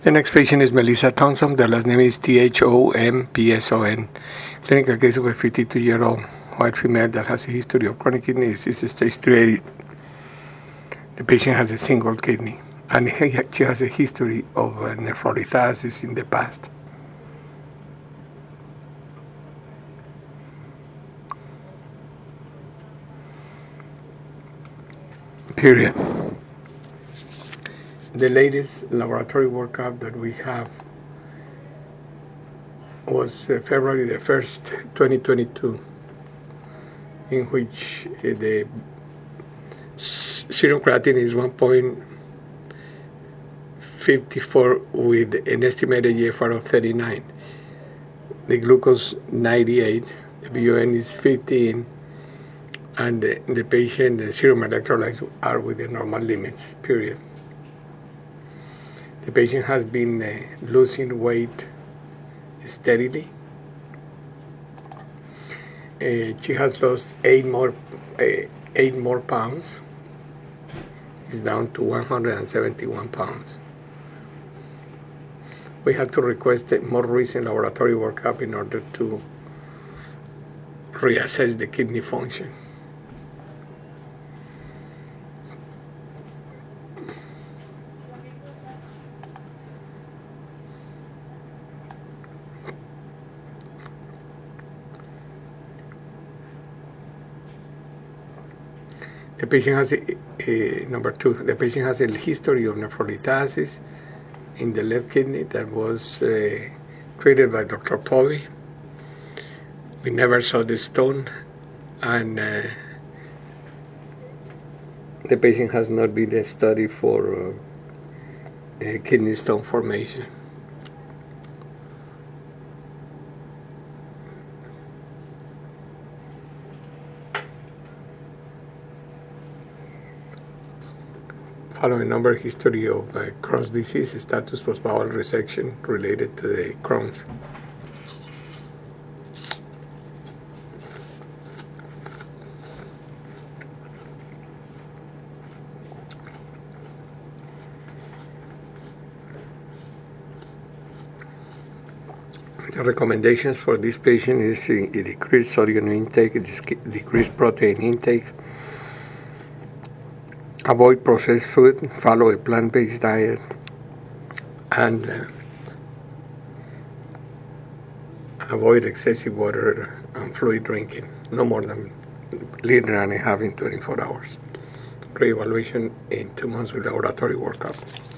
The next patient is Melissa Thompson. The last name is Thompson. Clinical case of a 52-year-old white female that has a history of chronic kidney disease, stage 3A. The patient has a single kidney, and she has a history of nephrolithiasis in the past. Period. The latest laboratory workup that we have was February the 1st, 2022, in which the serum creatinine is 1.54 with an estimated GFR of 39. The glucose 98, the BUN is 15, and the patient, the serum electrolytes are within normal limits, period. The patient has been losing weight steadily. She has lost 8 more pounds. It's down to 171 pounds. We had to request a more recent laboratory workup in order to reassess the kidney function. The patient has number 2. The patient has a history of nephrolithiasis in the left kidney that was treated by Dr. Povey. We never saw the stone, and the patient has not been studied for kidney stone formation. Following number history of Crohn's disease, status post-bowel resection related to the Crohn's. The recommendations for this patient is a decreased sodium intake, decreased protein intake, avoid processed food, follow a plant-based diet, and avoid excessive water and fluid drinking, no more than a liter and a half in 24 hours. Reevaluation in 2 months with laboratory workup.